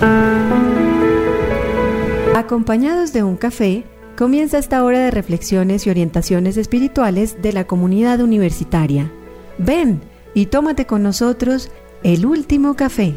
Acompañados de un café, comienza esta hora de reflexiones y orientaciones espirituales de la comunidad universitaria. Ven y tómate con nosotros el último café.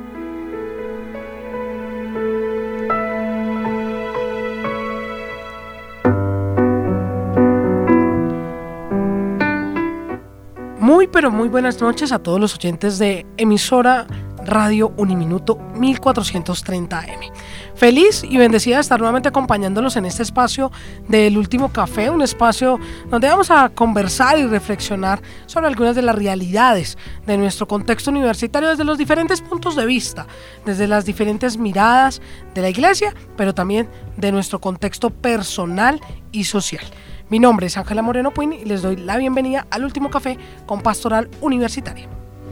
Pero muy buenas noches a todos los oyentes de emisora Radio Uniminuto 1430 AM. Feliz y bendecida de estar nuevamente acompañándolos en este espacio del último café, un espacio donde vamos a conversar y reflexionar sobre algunas de las realidades de nuestro contexto universitario desde los diferentes puntos de vista, desde las diferentes miradas de la iglesia, pero también de nuestro contexto personal y social. Mi nombre es Ángela Moreno Puin y les doy la bienvenida al último café con Pastoral Universitaria.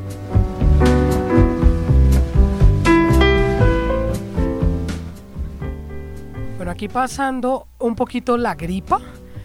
Bueno, aquí pasando un poquito la gripa,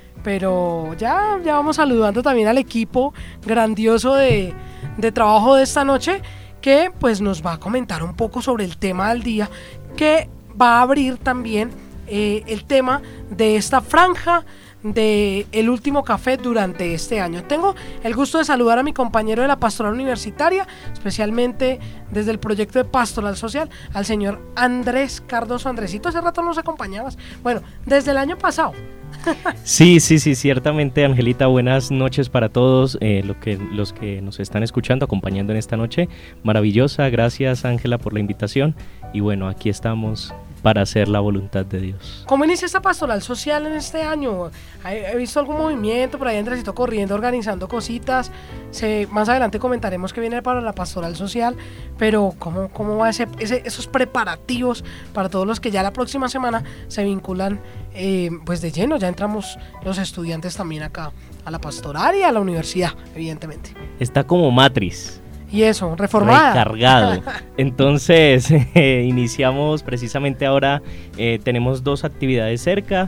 pero ya vamos saludando también al equipo grandioso de trabajo de esta noche, que pues nos va a comentar un poco sobre el tema del día, que va a abrir también el tema de esta franja de el último café durante este año. Tengo el gusto de saludar a mi compañero de la Pastoral Universitaria, especialmente desde el proyecto de Pastoral Social, al señor Andrés Cardoso. Andresito, hace rato nos acompañabas, bueno, desde el año pasado. Sí, ciertamente, Angelita, buenas noches para todos los que nos están escuchando, acompañando en esta noche maravillosa. Gracias, Ángela, por la invitación, y bueno, aquí estamos para hacer la voluntad de Dios. ¿Cómo inicia esta pastoral social en este año? ¿He visto algún movimiento por ahí, Andresito, corriendo, organizando cositas? Más adelante comentaremos que viene para la pastoral social, pero ¿cómo va esos preparativos para todos los que ya la próxima semana se vinculan pues de lleno? Ya entramos los estudiantes también acá a la pastoral y a la universidad, evidentemente. Está como matriz. Y eso, reformada. Recargado. Entonces, iniciamos precisamente ahora, tenemos 2 actividades cerca,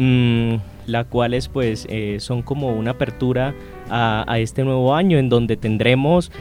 las cuales pues son como una apertura a este nuevo año, en donde tendremos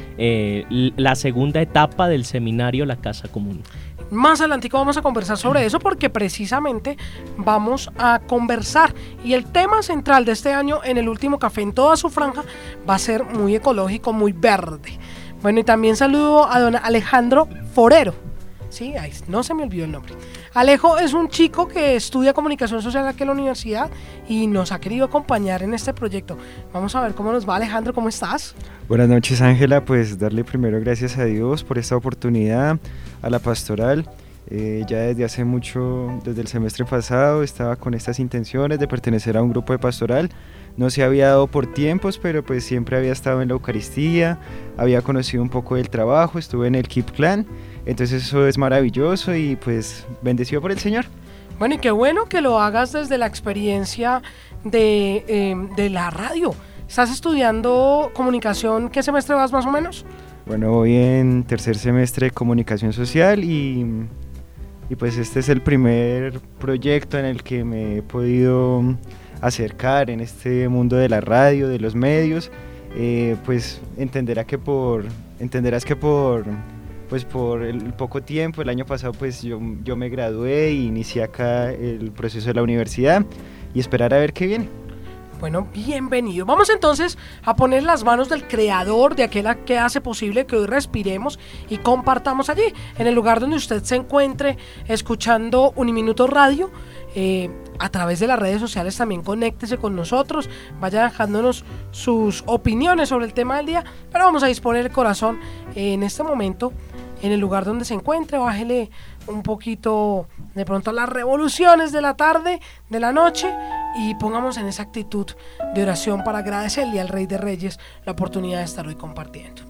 la segunda etapa del seminario La Casa Común. Más adelantico vamos a conversar sobre eso, porque precisamente vamos a conversar, y el tema central de este año en el último café en toda su franja va a ser muy ecológico, muy verde. Bueno, y también saludo a don Alejandro Forero. Sí, ahí no se me olvidó el nombre. Alejo es un chico que estudia comunicación social aquí en la universidad y nos ha querido acompañar en este proyecto. Vamos a ver cómo nos va. Alejandro, ¿cómo estás? Buenas noches, Ángela. Pues darle primero gracias a Dios por esta oportunidad, a la pastoral. Ya desde hace mucho, desde el semestre pasado, estaba con estas intenciones de pertenecer a un grupo de pastoral. No se había dado por tiempos, pero pues siempre había estado en la Eucaristía, había conocido un poco del trabajo, estuve en el Keep Clan, entonces eso es maravilloso y pues bendecido por el Señor. Bueno, y qué bueno que lo hagas desde la experiencia de la radio. ¿Estás estudiando comunicación? ¿Qué semestre vas más o menos? Bueno, voy en tercer semestre de comunicación social y pues este es el primer proyecto en el que me he podido acercar en este mundo de la radio, de los medios. Pues entenderás que por el poco tiempo, el año pasado pues yo me gradué e inicié acá el proceso de la universidad y esperar a ver qué viene. Bueno, bienvenido. Vamos entonces a poner las manos del creador, de aquel que hace posible que hoy respiremos y compartamos allí, en el lugar donde usted se encuentre escuchando Uniminuto Radio. A través de las redes sociales también conéctese con nosotros, vaya dejándonos sus opiniones sobre el tema del día, pero vamos a disponer el corazón en este momento en el lugar donde se encuentre. Bájele un poquito de pronto a las revoluciones de la tarde, de la noche, y pongamos en esa actitud de oración para agradecerle al Rey de Reyes la oportunidad de estar hoy compartiendo.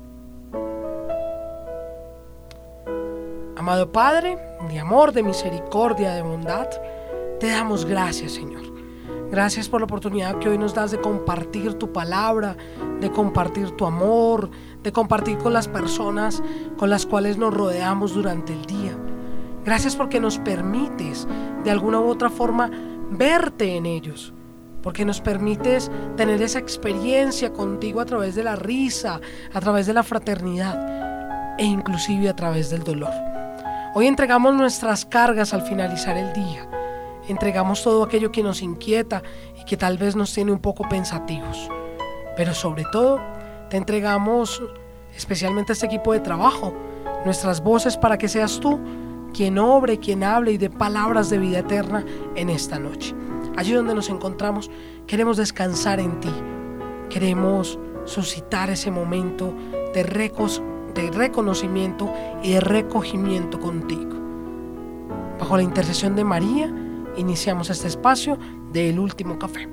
Amado Padre, de amor, de misericordia, de bondad, te damos gracias, Señor. Gracias por la oportunidad que hoy nos das de compartir tu palabra, de compartir tu amor, de compartir con las personas con las cuales nos rodeamos durante el día. Gracias porque nos permites de alguna u otra forma verte en ellos, porque nos permites tener esa experiencia contigo a través de la risa, a través de la fraternidad e inclusive a través del dolor. Hoy entregamos nuestras cargas al finalizar el día. Entregamos todo aquello que nos inquieta y que tal vez nos tiene un poco pensativos. Pero sobre todo, te entregamos especialmente a este equipo de trabajo, nuestras voces para que seas tú quien obre, quien hable y dé palabras de vida eterna en esta noche. Allí donde nos encontramos, queremos descansar en ti. Queremos suscitar ese momento de reconocimiento y de recogimiento contigo. Bajo la intercesión de María, iniciamos este espacio del Último Café.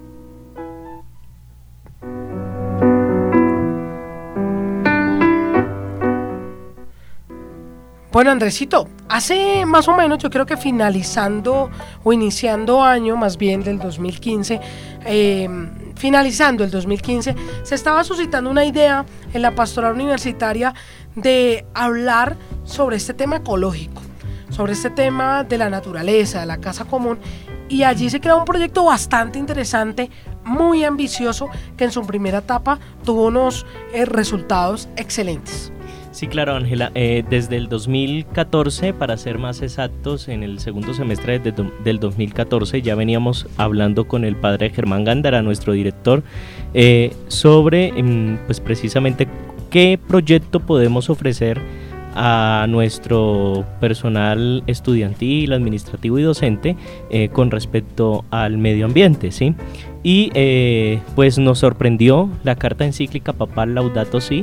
Bueno, Andresito, hace más o menos, yo creo que finalizando o iniciando año más bien del 2015, finalizando el 2015, se estaba suscitando una idea en la pastoral universitaria de hablar sobre este tema ecológico, sobre este tema de la naturaleza, de la casa común, y allí se creó un proyecto bastante interesante, muy ambicioso, que en su primera etapa tuvo unos resultados excelentes. Sí, claro, Ángela. Desde el 2014, para ser más exactos, en el segundo semestre del 2014 ya veníamos hablando con el padre Germán Gándara, nuestro director, sobre pues precisamente qué proyecto podemos ofrecer a nuestro personal estudiantil, administrativo y docente con respecto al medio ambiente, ¿sí? Y pues nos sorprendió la carta encíclica papal Laudato Si,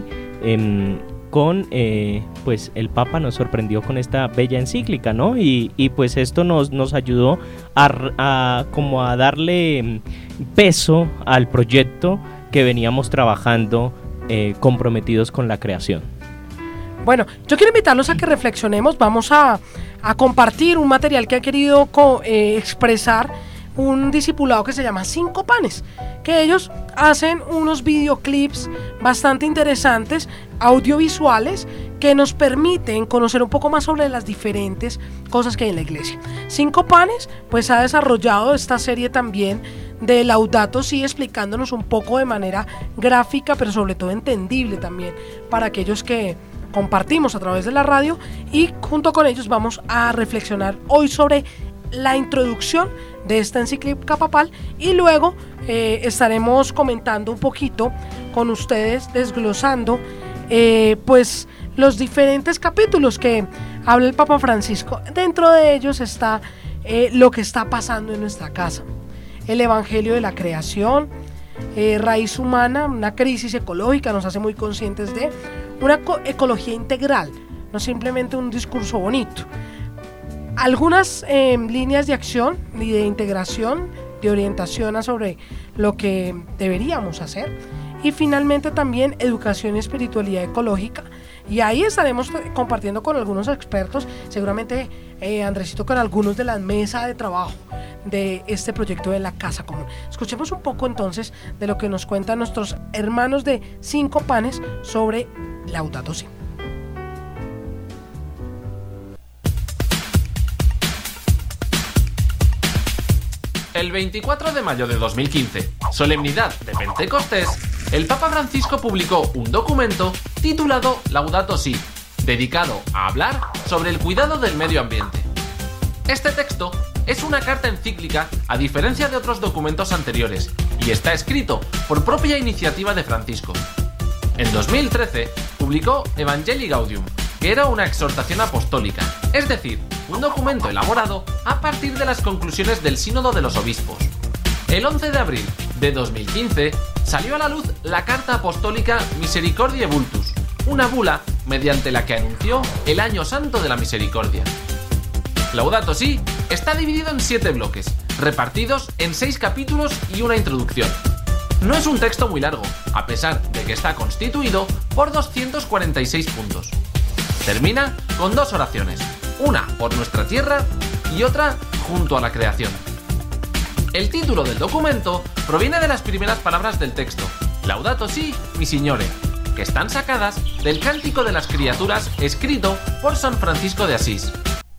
pues el Papa nos sorprendió con esta bella encíclica, ¿no? Y pues esto nos ayudó a darle peso al proyecto que veníamos trabajando comprometidos con la creación. Bueno, yo quiero invitarlos a que reflexionemos. Vamos a compartir un material que ha querido expresar un discipulado que se llama 5 Panes, que ellos hacen unos videoclips bastante interesantes, audiovisuales, que nos permiten conocer un poco más sobre las diferentes cosas que hay en la iglesia. 5 Panes, pues ha desarrollado esta serie también de Laudato Si, explicándonos un poco de manera gráfica, pero sobre todo entendible también para aquellos que compartimos a través de la radio, y junto con ellos vamos a reflexionar hoy sobre la introducción de esta encíclica papal, y luego estaremos comentando un poquito con ustedes, desglosando pues los diferentes capítulos que habla el Papa Francisco. Dentro de ellos está lo que está pasando en nuestra casa, el Evangelio de la creación, raíz humana, una crisis ecológica, nos hace muy conscientes de una ecología integral, no simplemente un discurso bonito. Algunas líneas de acción y de integración, de orientación sobre lo que deberíamos hacer, y finalmente también educación y espiritualidad ecológica, y ahí estaremos compartiendo con algunos expertos, seguramente Andresito, con algunos de la mesa de trabajo de este proyecto de la Casa Común. Escuchemos un poco entonces de lo que nos cuentan nuestros hermanos de 5 Panes sobre Laudato Si. El 24 de mayo de 2015, solemnidad de Pentecostés, el Papa Francisco publicó un documento titulado Laudato Si, dedicado a hablar sobre el cuidado del medio ambiente. Este texto es una carta encíclica a diferencia de otros documentos anteriores y está escrito por propia iniciativa de Francisco. En 2013 publicó Evangelii Gaudium, que era una exhortación apostólica, es decir, un documento elaborado a partir de las conclusiones del Sínodo de los Obispos. El 11 de abril de 2015 salió a la luz la Carta Apostólica Misericordiae Vultus, una bula mediante la que anunció el Año Santo de la Misericordia. Laudato Si está dividido en 7 bloques, repartidos en 6 capítulos y una introducción. No es un texto muy largo, a pesar de que está constituido por 246 puntos. Termina con 2 oraciones, una por nuestra tierra y otra junto a la creación. El título del documento proviene de las primeras palabras del texto, Laudato Si, mi Signore, que están sacadas del Cántico de las Criaturas escrito por San Francisco de Asís.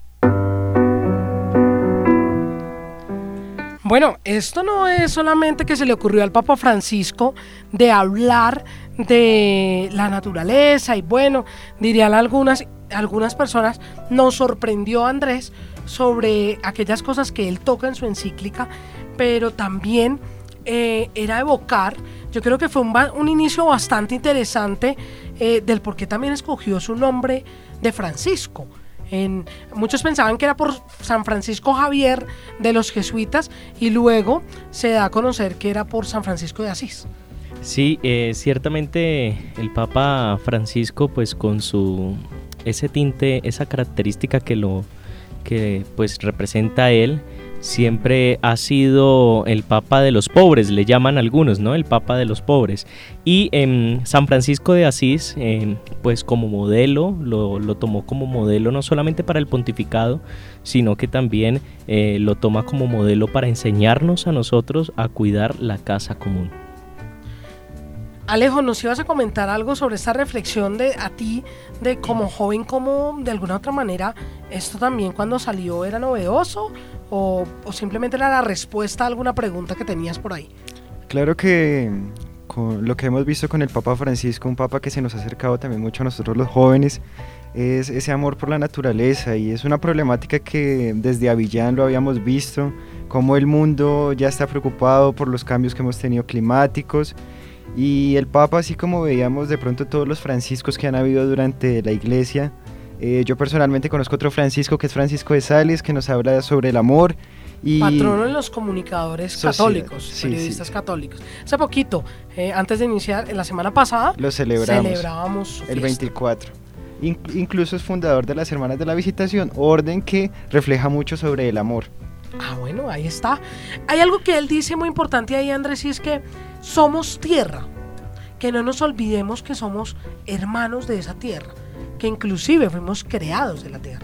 Bueno, esto no es solamente que se le ocurrió al Papa Francisco de hablar de la naturaleza y bueno, dirían algunas, algunas personas, nos sorprendió Andrés sobre aquellas cosas que él toca en su encíclica, pero también era evocar, yo creo que fue un inicio bastante interesante del por qué también escogió su nombre de Francisco. Muchos pensaban que era por San Francisco Javier de los jesuitas, y luego se da a conocer que era por San Francisco de Asís. Sí, ciertamente el Papa Francisco, pues con ese tinte, esa característica que pues representa a él, siempre ha sido el Papa de los pobres, le llaman algunos, ¿no? El Papa de los pobres. Y San Francisco de Asís, pues como modelo, lo tomó como modelo no solamente para el pontificado, sino que también lo toma como modelo para enseñarnos a nosotros a cuidar la casa común. Alejo, ¿nos ibas a comentar algo sobre esta reflexión de a ti, de como joven, cómo de alguna otra manera esto también cuando salió era novedoso o simplemente era la respuesta a alguna pregunta que tenías por ahí? Claro que con lo que hemos visto con el Papa Francisco, un Papa que se nos ha acercado también mucho a nosotros los jóvenes, es ese amor por la naturaleza, y es una problemática que desde Avillán lo habíamos visto, cómo el mundo ya está preocupado por los cambios que hemos tenido climáticos. Y el Papa, así como veíamos de pronto todos los franciscos que han habido durante la iglesia, yo personalmente conozco otro Francisco que es Francisco de Sales, que nos habla sobre el amor. Y patrono de los comunicadores católicos, periodistas católicos. Hace poquito, antes de iniciar, la semana pasada, lo celebrábamos el 24. Incluso es fundador de las Hermanas de la Visitación, orden que refleja mucho sobre el amor. Ah, bueno, ahí está. Hay algo que él dice muy importante ahí, Andrés, y es que somos tierra, que no nos olvidemos que somos hermanos de esa tierra, que inclusive fuimos creados de la tierra.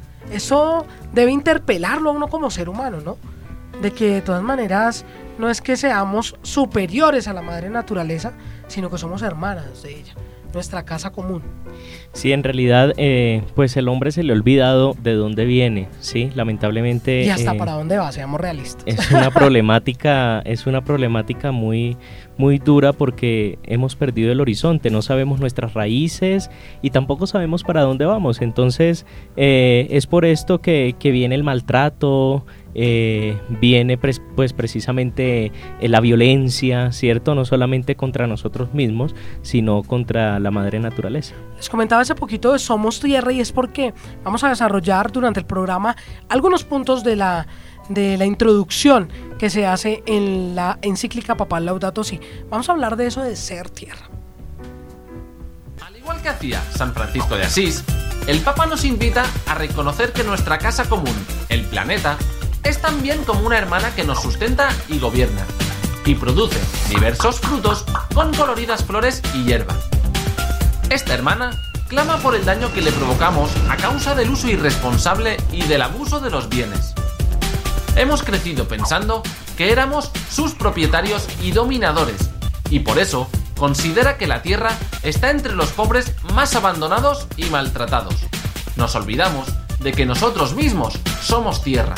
Eso debe interpelarlo a uno como ser humano, ¿no? De que de todas maneras no es que seamos superiores a la madre naturaleza, sino que somos hermanas de ella, nuestra casa común. Sí, en realidad, pues el hombre se le ha olvidado de dónde viene, sí, lamentablemente. Y hasta para dónde va, seamos realistas. Es una problemática muy, muy dura porque hemos perdido el horizonte, no sabemos nuestras raíces y tampoco sabemos para dónde vamos. Entonces, es por esto que viene el maltrato. Viene pues precisamente la violencia, ¿cierto? No solamente contra nosotros mismos, sino contra la madre naturaleza. Les comentaba hace poquito de Somos Tierra, y es porque vamos a desarrollar durante el programa algunos puntos de la introducción que se hace en la encíclica papal Laudato Si. Vamos a hablar de eso de ser tierra. Al igual que hacía San Francisco de Asís, el Papa nos invita a reconocer que nuestra casa común, el planeta, es también como una hermana que nos sustenta y gobierna, y produce diversos frutos con coloridas flores y hierbas. Esta hermana clama por el daño que le provocamos a causa del uso irresponsable y del abuso de los bienes. Hemos crecido pensando que éramos sus propietarios y dominadores, y por eso considera que la tierra está entre los pobres más abandonados y maltratados. Nos olvidamos de que nosotros mismos somos tierra.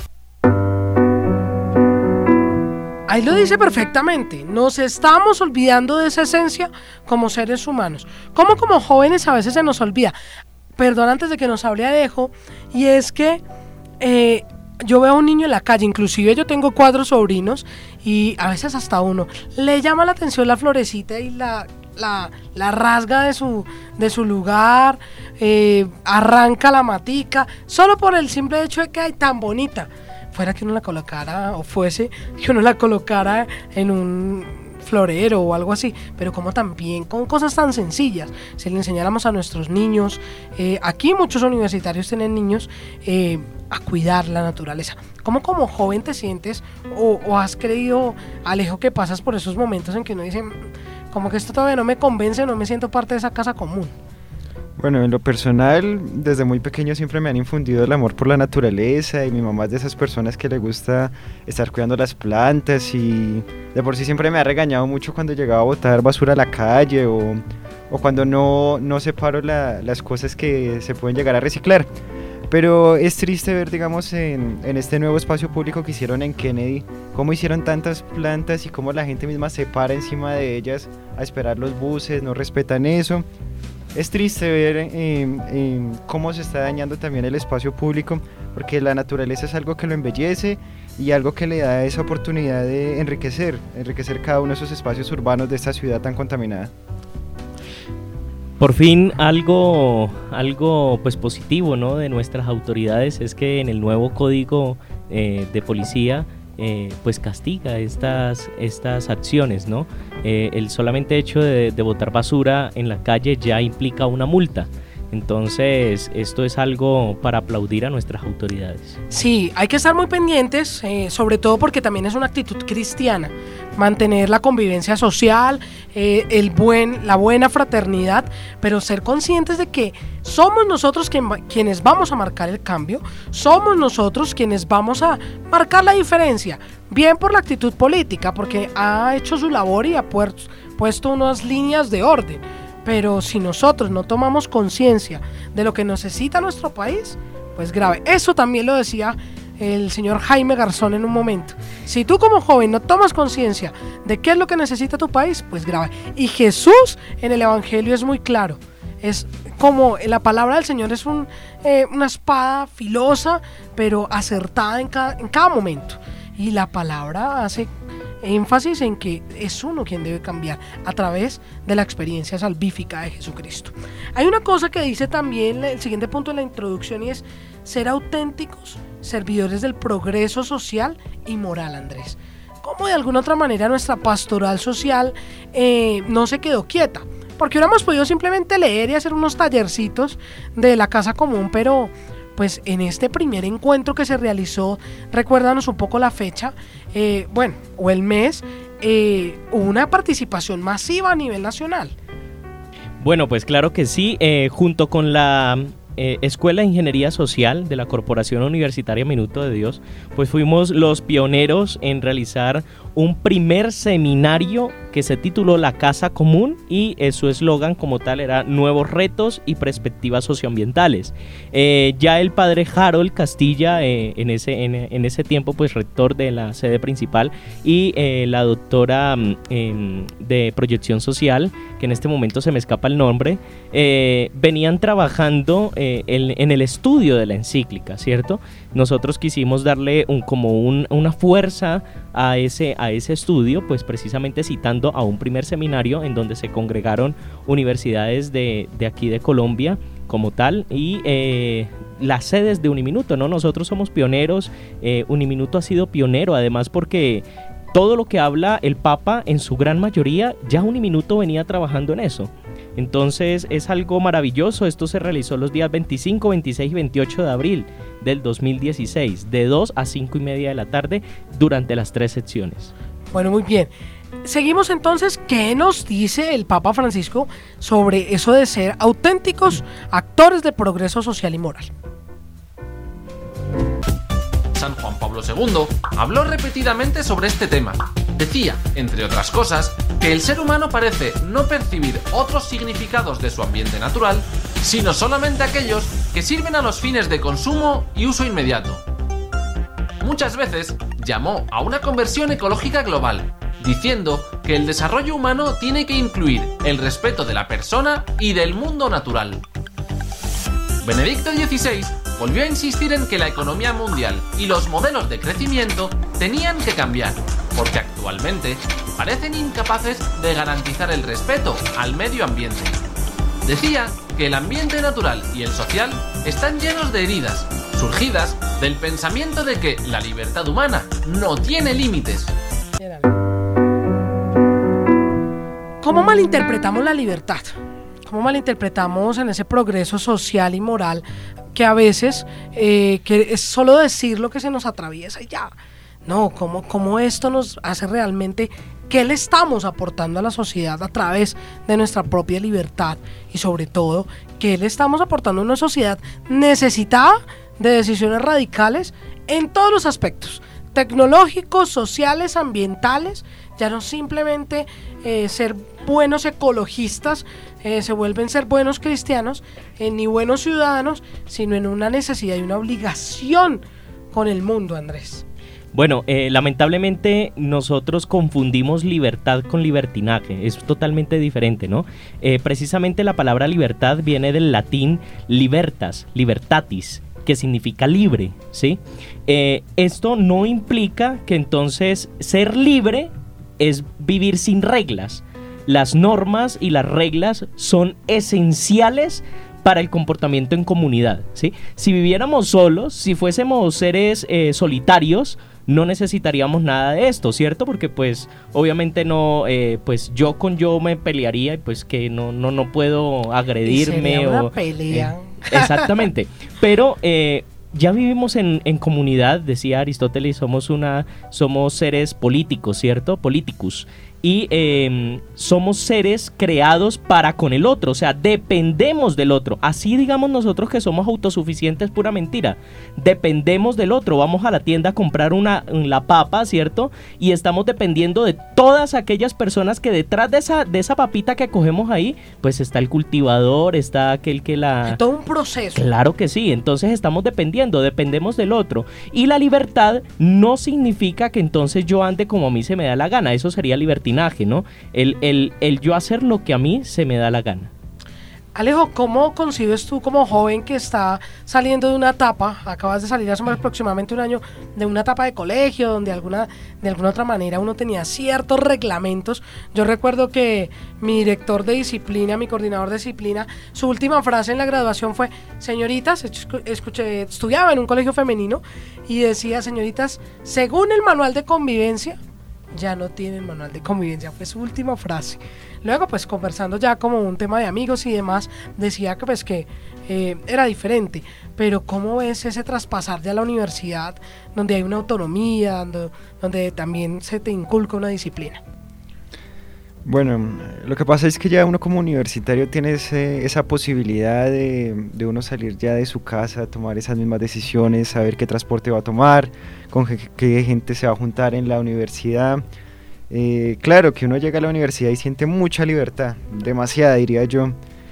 Ahí lo dice perfectamente, nos estamos olvidando de esa esencia como seres humanos. Como jóvenes a veces se nos olvida. Perdón, antes de que nos hable Alejo, y es que yo veo a un niño en la calle, inclusive yo tengo 4 sobrinos, y a veces hasta uno le llama la atención la florecita y la rasga de su lugar, arranca la matica, solo por el simple hecho de que hay tan bonita. Fuera que uno la colocara, o fuese que uno la colocara en un florero o algo así, pero como también con cosas tan sencillas, si le enseñáramos a nuestros niños, aquí muchos universitarios tienen niños, a cuidar la naturaleza. ¿Cómo como joven te sientes o has creído, Alejo, que pasas por esos momentos en que uno dice, como que esto todavía no me convence, no me siento parte de esa casa común? Bueno, en lo personal, desde muy pequeño siempre me han infundido el amor por la naturaleza, y mi mamá es de esas personas que le gusta estar cuidando las plantas, y de por sí siempre me ha regañado mucho cuando llegaba a botar basura a la calle o cuando no separo las cosas que se pueden llegar a reciclar. Pero es triste ver, digamos, en este nuevo espacio público que hicieron en Kennedy, cómo hicieron tantas plantas y cómo la gente misma se para encima de ellas a esperar los buses, no respetan eso. Es triste ver cómo se está dañando también el espacio público, porque la naturaleza es algo que lo embellece y algo que le da esa oportunidad de enriquecer cada uno de esos espacios urbanos de esta ciudad tan contaminada. Por fin algo pues positivo, ¿no?, de nuestras autoridades es que en el nuevo código de policía pues castiga estas acciones, ¿no? El solamente hecho de botar basura en la calle ya implica una multa. Entonces, esto es algo para aplaudir a nuestras autoridades. Sí, hay que estar muy pendientes, sobre todo porque también es una actitud cristiana, mantener la convivencia social, la buena fraternidad, pero ser conscientes de que somos nosotros quienes vamos a marcar el cambio, somos nosotros quienes vamos a marcar la diferencia, bien por la actitud política, porque ha hecho su labor y ha puesto unas líneas de orden. Pero si nosotros no tomamos conciencia de lo que necesita nuestro país, pues grave. Eso también lo decía el señor Jaime Garzón en un momento. Si tú como joven no tomas conciencia de qué es lo que necesita tu país, pues grave. Y Jesús en el Evangelio es muy claro. Es como la palabra del Señor es una espada filosa, pero acertada en cada momento. Y la palabra hace énfasis en que es uno quien debe cambiar a través de la experiencia salvífica de Jesucristo. Hay una cosa que dice también el siguiente punto de la introducción y es ser auténticos servidores del progreso social y moral, Andrés. Cómo de alguna otra manera nuestra pastoral social no se quedó quieta, porque hubiéramos podido simplemente leer y hacer unos tallercitos de la casa común, pero pues en este primer encuentro que se realizó, recuérdanos un poco la fecha, o el mes, hubo una participación masiva a nivel nacional. Bueno, pues claro que sí, junto con la Escuela de Ingeniería Social de la Corporación Universitaria Minuto de Dios, pues fuimos los pioneros en realizar un primer seminario que se tituló La Casa Común y su eslogan como tal era Nuevos Retos y Perspectivas Socioambientales. Ya el padre Harold Castilla, en ese tiempo pues rector de la sede principal, y la doctora de Proyección Social, que en este momento se me escapa el nombre, venían trabajando en el estudio de la encíclica, ¿cierto? Nosotros quisimos darle una fuerza a ese estudio, pues precisamente citando a un primer seminario en donde se congregaron universidades de aquí de Colombia como tal y las sedes de Uniminuto, ¿no? Nosotros somos pioneros, Uniminuto ha sido pionero además porque todo lo que habla el Papa en su gran mayoría ya Uniminuto venía trabajando en eso. Entonces es algo maravilloso. Esto se realizó los días 25, 26 y 28 de abril del 2016, de 2 a 5 y media de la tarde durante las 3 secciones. Bueno, muy bien. Seguimos entonces, ¿qué nos dice el Papa Francisco sobre eso de ser auténticos actores de progreso social y moral? San Juan Pablo II habló repetidamente sobre este tema. Decía, entre otras cosas, que el ser humano parece no percibir otros significados de su ambiente natural, sino solamente aquellos que sirven a los fines de consumo y uso inmediato. Muchas veces llamó a una conversión ecológica global, diciendo que el desarrollo humano tiene que incluir el respeto de la persona y del mundo natural. Benedicto XVI volvió a insistir en que la economía mundial y los modelos de crecimiento tenían que cambiar, porque actualmente parecen incapaces de garantizar el respeto al medio ambiente. Decía que el ambiente natural y el social están llenos de heridas, surgidas del pensamiento de que la libertad humana no tiene límites. ¿Cómo malinterpretamos la libertad? ¿Cómo malinterpretamos en ese progreso social y moral que a veces que es solo decir lo que se nos atraviesa y ya? No, ¿cómo esto nos hace realmente? ¿Qué le estamos aportando a la sociedad a través de nuestra propia libertad? Y sobre todo, ¿qué le estamos aportando a una sociedad necesitada de decisiones radicales en todos los aspectos? Tecnológicos, sociales, ambientales, ya no simplemente ser buenos ecologistas, se vuelven ser buenos cristianos, ni buenos ciudadanos, sino en una necesidad y una obligación con el mundo, Andrés. Bueno, lamentablemente nosotros confundimos libertad con libertinaje, es totalmente diferente, ¿no? Precisamente la palabra libertad viene del latín libertas, libertatis, que significa libre, ¿sí? Esto no implica que entonces ser libre es vivir sin reglas. Las normas y las reglas son esenciales para el comportamiento en comunidad, ¿sí? Si viviéramos solos, si fuésemos seres solitarios, no necesitaríamos nada de esto, ¿cierto? Porque pues obviamente no, pues yo con yo me pelearía y pues que no puedo agredirme. Y sería una pelea. Exactamente, pero ya vivimos en comunidad, decía Aristóteles, somos seres políticos, ¿cierto? Politicus. Y somos seres creados para con el otro, o sea, dependemos del otro. Así digamos nosotros que somos autosuficientes, pura mentira. Dependemos del otro, vamos a la tienda a comprar la papa, ¿cierto? Y estamos dependiendo de todas aquellas personas que detrás de esa papita que cogemos ahí, pues está el cultivador, está aquel que la... Es todo un proceso. Claro que sí, entonces estamos dependemos del otro. Y la libertad no significa que entonces yo ande como a mí se me da la gana, eso sería libertinaje, ¿no? El yo hacer lo que a mí se me da la gana. Alejo, ¿cómo concibes tú como joven que está saliendo de una etapa, acabas de salir hace aproximadamente un año de una etapa de colegio donde de alguna otra manera uno tenía ciertos reglamentos? Yo recuerdo que mi director de disciplina, mi coordinador de disciplina, su última frase en la graduación fue: señoritas, estudiaba en un colegio femenino y decía: señoritas, según el manual de convivencia, ya no tienen manual de convivencia, fue su última frase. Luego pues conversando ya como un tema de amigos y demás, decía que pues que era diferente, pero ¿cómo ves ese traspasar ya a la universidad donde hay una autonomía, donde también se te inculca una disciplina? Bueno, lo que pasa es que ya uno como universitario tiene esa posibilidad de uno salir ya de su casa, tomar esas mismas decisiones, saber qué transporte va a tomar, con qué gente se va a juntar en la universidad. Claro que uno llega a la universidad y siente mucha libertad, demasiada diría yo.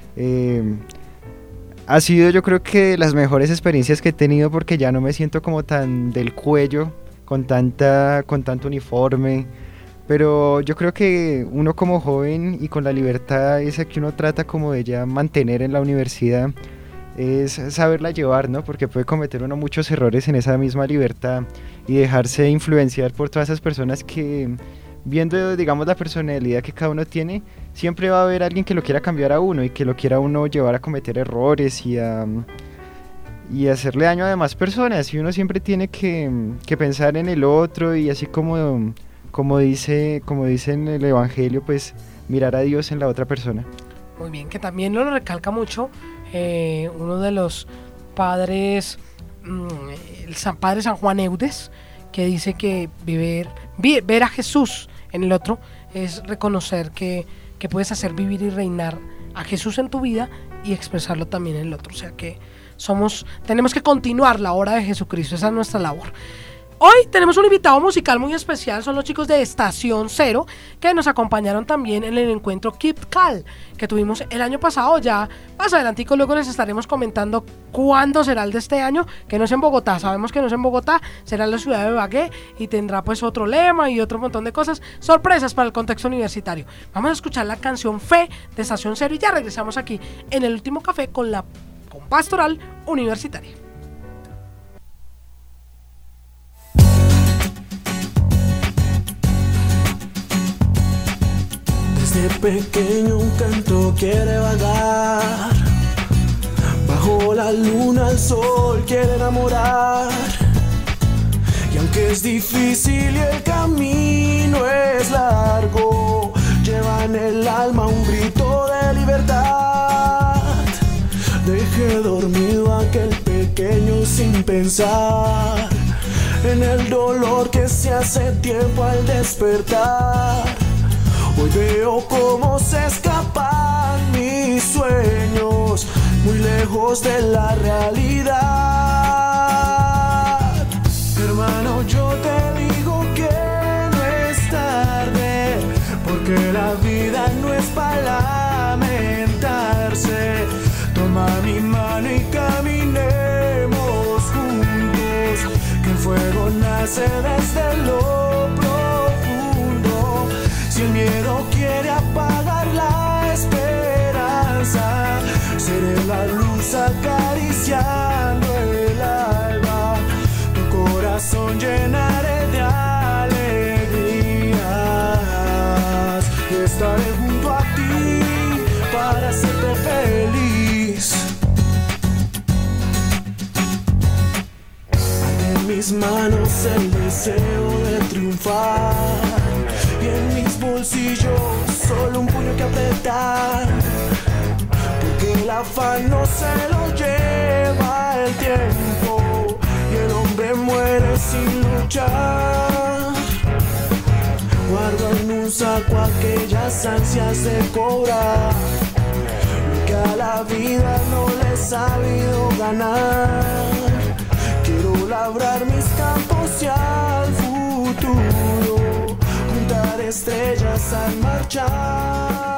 Ha sido, yo creo que las mejores experiencias que he tenido, porque ya no me siento como tan del cuello, con tanto uniforme. Pero yo creo que uno como joven y con la libertad esa que uno trata como de ya mantener en la universidad, es saberla llevar, ¿no? Porque puede cometer uno muchos errores en esa misma libertad y dejarse influenciar por todas esas personas que, viendo, digamos, la personalidad que cada uno tiene, siempre va a haber alguien que lo quiera cambiar a uno y que lo quiera a uno llevar a cometer errores y hacerle daño a demás personas. Y uno siempre tiene que pensar en el otro y así como dice en el Evangelio, pues mirar a Dios en la otra persona. Muy bien, que también lo recalca mucho uno de los padres, el padre San Juan Eudes, que dice que ver a Jesús en el otro es reconocer que puedes hacer vivir y reinar a Jesús en tu vida y expresarlo también en el otro. O sea que tenemos que continuar la obra de Jesucristo, esa es nuestra labor. Hoy tenemos un invitado musical muy especial, son los chicos de Estación Cero, que nos acompañaron también en el encuentro Keep Calm, que tuvimos el año pasado. Ya más adelantico luego les estaremos comentando cuándo será el de este año, que no es en Bogotá, sabemos que no es en Bogotá, será en la ciudad de Ibagué y tendrá pues otro lema y otro montón de cosas, sorpresas para el contexto universitario. Vamos a escuchar la canción Fe de Estación Cero y ya regresamos aquí en el último café con Pastoral Universitaria. Desde pequeño un canto quiere vagar, bajo la luna el sol quiere enamorar. Y aunque es difícil y el camino es largo, lleva en el alma un grito de libertad. Dejé dormido a aquel pequeño sin pensar en el dolor que se hace tiempo al despertar. Hoy veo cómo se escapan mis sueños, muy lejos de la realidad. Hermano, yo te digo que no es tarde, porque la vida no es para lamentarse. Toma mi mano y caminemos juntos, que el fuego nace desde mis manos el deseo de triunfar y en mis bolsillos solo un puño que apretar, porque el afán no se lo lleva el tiempo y el hombre muere sin luchar. Guardo en un saco aquellas ansias de cobrar lo que a la vida no le he sabido ganar. Quiero labrar mis campos y al futuro juntar estrellas al marchar.